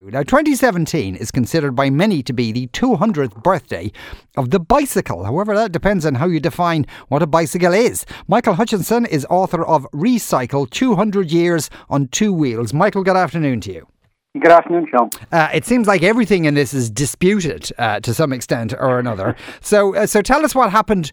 Now, 2017 is considered by many to be the 200th birthday of the bicycle. However, that depends on how you define what a bicycle is. Michael Hutchinson is author of Recycle 200 Years on Two Wheels. Michael, good afternoon to you. Good afternoon, Sean. It seems like everything in this is disputed to some extent or another. So tell us what happened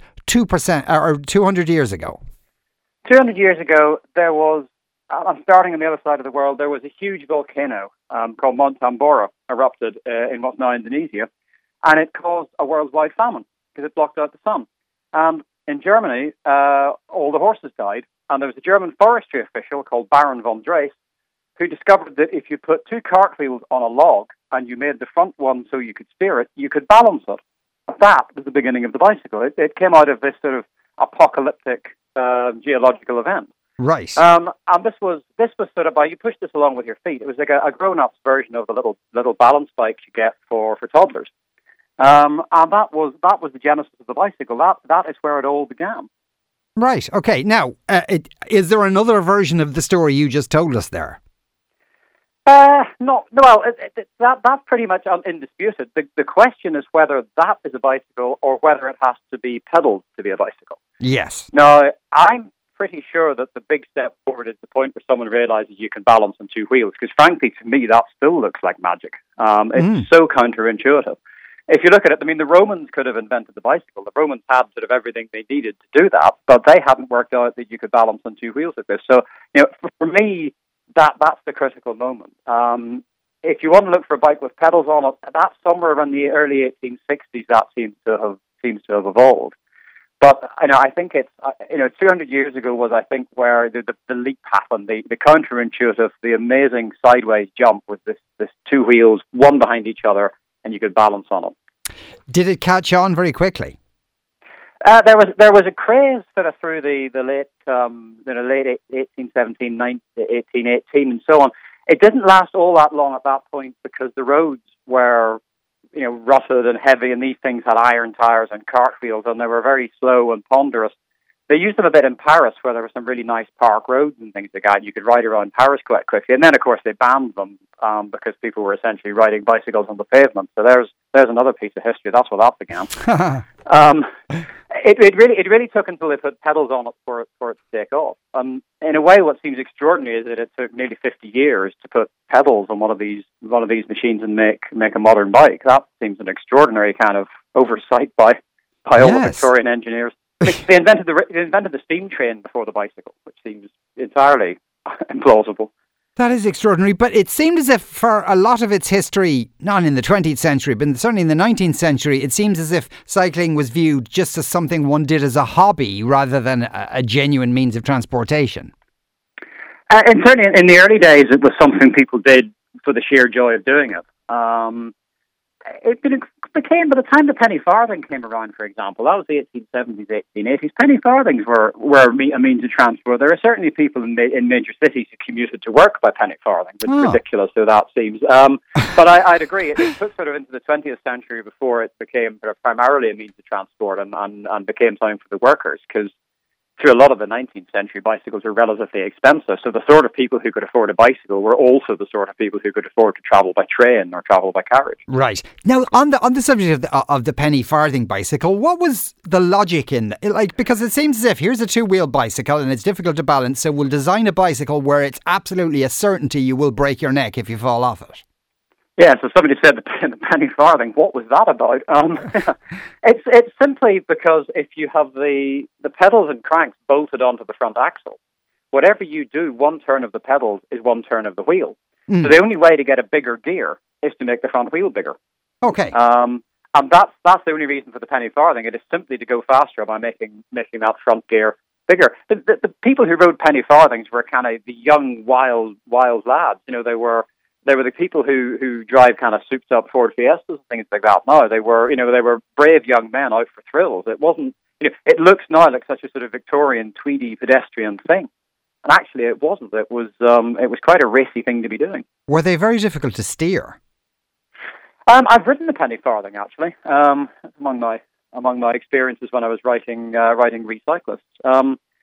200 years ago. 200 years ago, there was, I'm starting on the other side of the world, there was a huge volcano called Mount Tambora erupted in what's now Indonesia, and it caused a worldwide famine because it blocked out the sun. And in Germany, all the horses died, and there was a German forestry official called Baron von Drees who discovered that if you put two cartwheels on a log and you made the front one so you could steer it, you could balance it. That was the beginning of the bicycle. It came out of this sort of apocalyptic geological event. Right. And this was sort of by you push this along with your feet. It was like a grown-up's version of the little balance bikes you get for toddlers. And that was the genesis of the bicycle. That is where it all began. Right. Okay. Now, is there another version of the story you just told us there? No. Well, that's pretty much undisputed. The question is whether that is a bicycle or whether it has to be pedaled to be a bicycle. Yes. Now, I'm pretty sure that the big step forward is the point where someone realizes you can balance on two wheels, because frankly, to me, that still looks like magic. It's so counterintuitive. If you look at it, I mean, the Romans could have invented the bicycle. The Romans had sort of everything they needed to do that, but they hadn't worked out that you could balance on two wheels like this. So, for me, that's the critical moment. If you want to look for a bike with pedals on it, that's somewhere around the early 1860s. That seems to have evolved. But I think it's 200 years ago was, I think, where the leap happened, the counterintuitive, the amazing sideways jump with this two wheels, one behind each other, and you could balance on it. Did it catch on very quickly? There was a craze sort of through the late 1817, 1818, and so on. It didn't last all that long at that point because the roads were rutted and heavy, and these things had iron tires and cartwheels, and they were very slow and ponderous. They used them a bit in Paris, where there were some really nice park roads and things like that. You could ride around Paris quite quickly, and then of course they banned them because people were essentially riding bicycles on the pavement. So there's another piece of history. That's where that began. It really took until they put pedals on it for it to take off. In a way, what seems extraordinary is that it took nearly 50 years to put pedals on one of these machines and make a modern bike. That seems an extraordinary kind of oversight by all the Victorian engineers. They invented the steam train before the bicycle, which seems entirely implausible. That is extraordinary, but it seemed as if for a lot of its history, not in the 20th century, but certainly in the 19th century, it seems as if cycling was viewed just as something one did as a hobby rather than a genuine means of transportation. And certainly in the early days, it was something people did for the sheer joy of doing it. It became, by the time the penny farthing came around, for example, that was the 1870s, 1880s, penny farthings were a means of transport. There are certainly people in major cities who commuted to work by penny farthing. It's ridiculous, so that seems. But I'd agree. It took sort of into the 20th century before it became primarily a means of transport and became something for the workers, because through a lot of the 19th century, bicycles were relatively expensive. So the sort of people who could afford a bicycle were also the sort of people who could afford to travel by train or travel by carriage. Right. Now, on the subject of the penny farthing bicycle, what was the logic in because it seems as if here's a two-wheel bicycle and it's difficult to balance, so we'll design a bicycle where it's absolutely a certainty you will break your neck if you fall off it. Yeah, so somebody said the penny farthing. What was that about? It's simply because if you have the pedals and cranks bolted onto the front axle, whatever you do, one turn of the pedals is one turn of the wheel. So the only way to get a bigger gear is to make the front wheel bigger. Okay. And that's the only reason for the penny farthing. It is simply to go faster by making that front gear bigger. The people who rode penny farthings were kind of the young, wild lads. They were the people who drive kind of souped up Ford Fiestas and things like that. No, they were brave young men out for thrills. It wasn't, it looks now like such a sort of Victorian, tweedy, pedestrian thing. And actually it wasn't. It was quite a racy thing to be doing. Were they very difficult to steer? I've ridden the penny farthing actually. Among my experiences when I was writing Recyclists.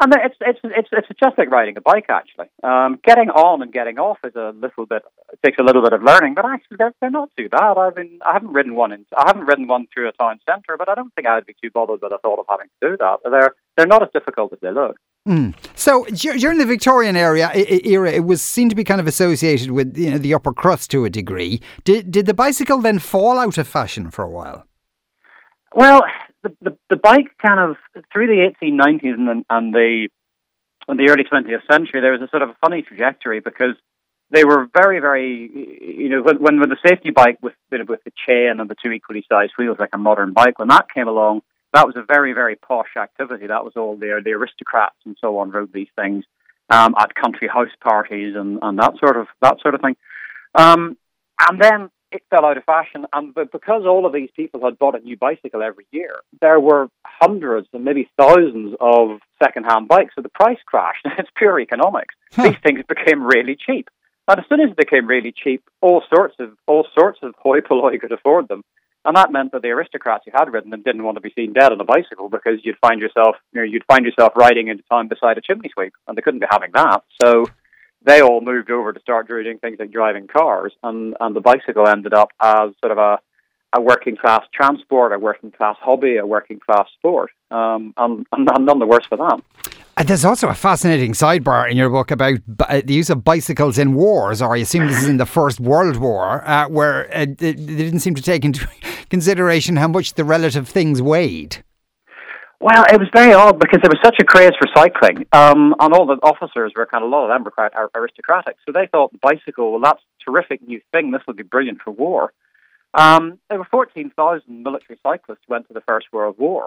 And it's just like riding a bike, actually. Getting on and getting off is takes a little bit of learning, but actually they're not too bad. I haven't ridden one through a town centre, but I don't think I'd be too bothered with the thought of having to do that. They're not as difficult as they look. Mm. So during the Victorian era, it was seen to be kind of associated with the upper crust to a degree. Did the bicycle then fall out of fashion for a while? Well, the bike kind of through the 1890s and the early 20th century, there was a sort of a funny trajectory because they were very, very, when the safety bike with the chain and the two equally sized wheels like a modern bike, when that came along, that was a very, very posh activity. That was all the aristocrats and so on rode these things at country house parties and that sort of thing. And then it fell out of fashion, and because all of these people had bought a new bicycle every year, there were hundreds and maybe thousands of second-hand bikes, so the price crashed. It's pure economics. These things became really cheap, and as soon as they became really cheap, all sorts of hoi polloi could afford them, and that meant that the aristocrats who had ridden them didn't want to be seen dead on a bicycle because you'd find yourself riding into town beside a chimney sweep, and they couldn't be having that. So they all moved over to start doing things like driving cars, and the bicycle ended up as sort of a working class transport, a working class hobby, a working class sport, and none the worse for that. And there's also a fascinating sidebar in your book about the use of bicycles in wars, or I assume this is in the First World War, where they didn't seem to take into consideration how much the relative things weighed. Well, it was very odd because there was such a craze for cycling, and all the officers were a lot of them were quite aristocratic, so they thought the bicycle, well, that's a terrific new thing, this will be brilliant for war. There were 14,000 military cyclists who went to the First World War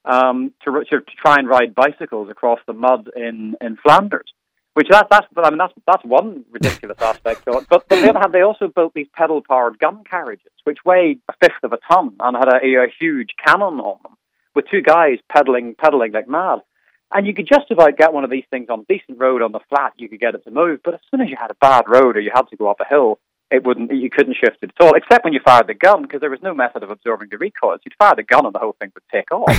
to try and ride bicycles across the mud in Flanders, which that's one ridiculous aspect of it. But on the other hand, they also built these pedal-powered gun carriages, which weighed a fifth of a ton and had a huge cannon on them, with two guys pedaling like mad. And you could just about get one of these things on a decent road on the flat, you could get it to move, but as soon as you had a bad road or you had to go up a hill, you couldn't shift it at all, except when you fired the gun, because there was no method of absorbing the recoils. You'd fire the gun and the whole thing would take off.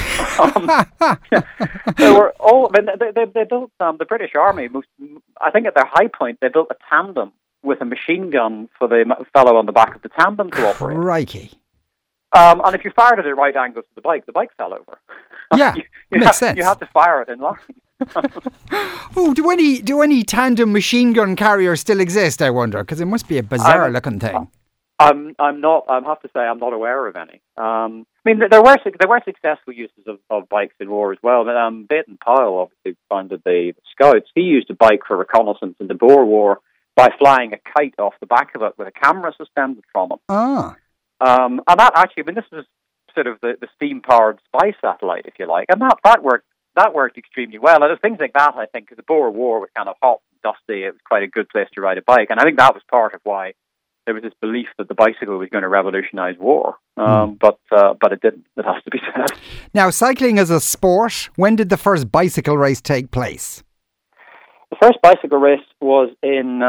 They were all, they built the British Army, I think at their high point, they built a tandem with a machine gun for the fellow on the back of the tandem to operate. Crikey. And if you fired it at right angles to the bike fell over. Yeah, makes sense. You had to fire it in line. Oh, do any tandem machine gun carriers still exist, I wonder? Because it must be a bizarre looking thing. I have to say I'm not aware of any. There were successful uses of bikes in war as well. Baden Powell obviously founded the Scouts. He used a bike for reconnaissance in the Boer War by flying a kite off the back of it with a camera suspended from it. Ah. And that actually, this was sort of the steam-powered spy satellite, if you like, and that worked extremely well. And things like that, I think, because the Boer War was kind of hot and dusty, it was quite a good place to ride a bike, and I think that was part of why there was this belief that the bicycle was going to revolutionise war. But it didn't. It has to be said. Now, cycling as a sport, when did the first bicycle race take place? The first bicycle race was in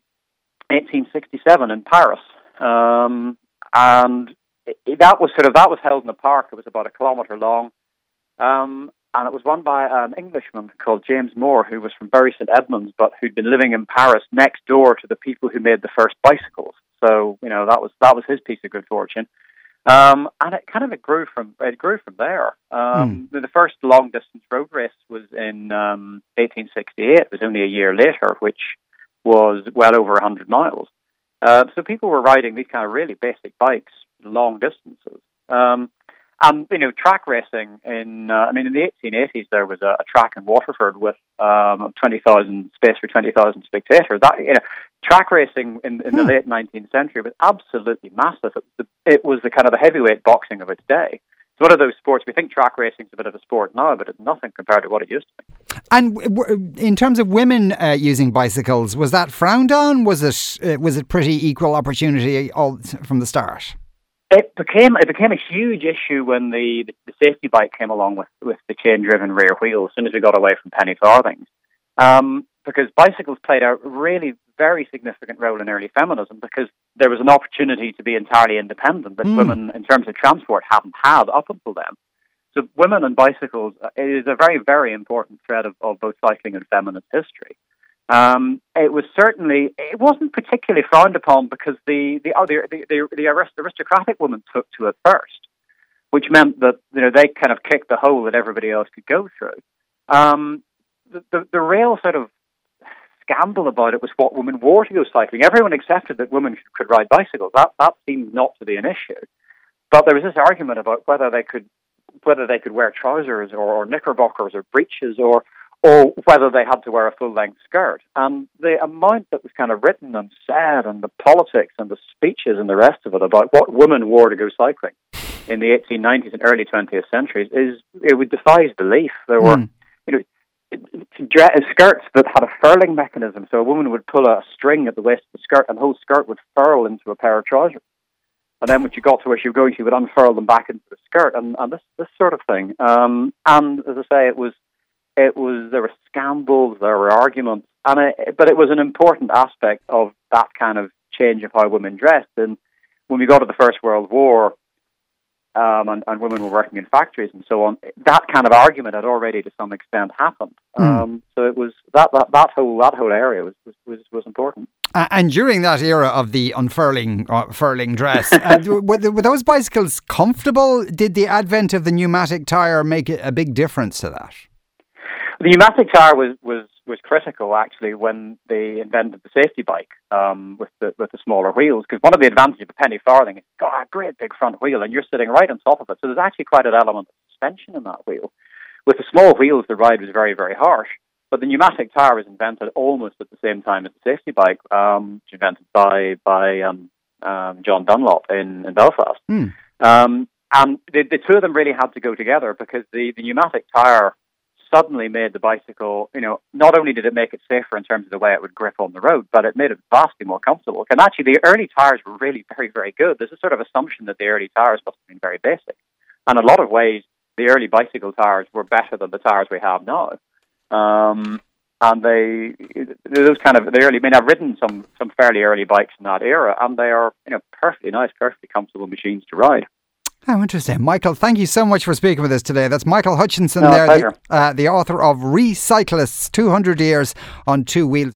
1867 in Paris. And that was held in a park. It was about 1 kilometre long, and it was won by an Englishman called James Moore, who was from Bury St Edmunds, but who'd been living in Paris next door to the people who made the first bicycles. So that was his piece of good fortune, and it grew from there. The first long distance road race was in 1868. It was only a year later, which was well over 100 miles. So people were riding these kind of really basic bikes long distances. And track racing in the 1880s there was a track in Waterford with 20,000 space for 20,000 spectators. Track racing in the late 19th century was absolutely massive. It was the kind of the heavyweight boxing of its day. It's one of those sports. We think track racing is a bit of a sport now, but it's nothing compared to what it used to be. And in terms of women using bicycles, was that frowned on? Was it pretty equal opportunity all from the start? It became a huge issue when the safety bike came along with the chain-driven rear wheel as soon as we got away from penny farthings. Because bicycles played a really very significant role in early feminism, because there was an opportunity to be entirely independent that women, in terms of transport, hadn't had up until then. the women and bicycles is a very, very important thread of both cycling and feminist history. It wasn't particularly frowned upon because the aristocratic women took to it first, which meant that they kind of kicked the hole that everybody else could go through. The real sort of scandal about it was what women wore to go cycling. Everyone accepted that women could ride bicycles. That seemed not to be an issue. But there was this argument about whether they could wear trousers or knickerbockers or breeches or whether they had to wear a full-length skirt. And the amount that was kind of written and said and the politics and the speeches and the rest of it about what women wore to go cycling in the 1890s and early 20th centuries it defies belief. There were skirts that had a furling mechanism, so a woman would pull a string at the waist of the skirt and the whole skirt would furl into a pair of trousers. And then when she got to where she was going, she would unfurl them back into the skirt and this sort of thing. And as I say, there were scandals, there were arguments, but it was an important aspect of that kind of change of how women dressed. And when we got to the First World War, and women were working in factories and so on, that kind of argument had already to some extent happened. So it was that whole area was important. And during that era of the furling dress, were those bicycles comfortable? Did the advent of the pneumatic tyre make a big difference to that? The pneumatic tyre was critical actually when they invented the safety bike with the smaller wheels, because one of the advantages of the penny farthing is it's got a great big front wheel and you're sitting right on top of it, so there's actually quite an element of suspension in that wheel. With the small wheels, the ride was very, very harsh, but the pneumatic tyre was invented almost at the same time as the safety bike, invented by John Dunlop in Belfast. And the two of them really had to go together because the pneumatic tyre suddenly made the bicycle, not only did it make it safer in terms of the way it would grip on the road, but it made it vastly more comfortable. And actually, the early tyres were really very, very good. There's a sort of assumption that the early tyres must have been very basic. And in a lot of ways, the early bicycle tyres were better than the tyres we have now. And I've ridden some fairly early bikes in that era, and they are, perfectly nice, perfectly comfortable machines to ride. How interesting. Michael, thank you so much for speaking with us today. That's Michael Hutchinson the author of Recyclists, 200 Years on Two Wheels.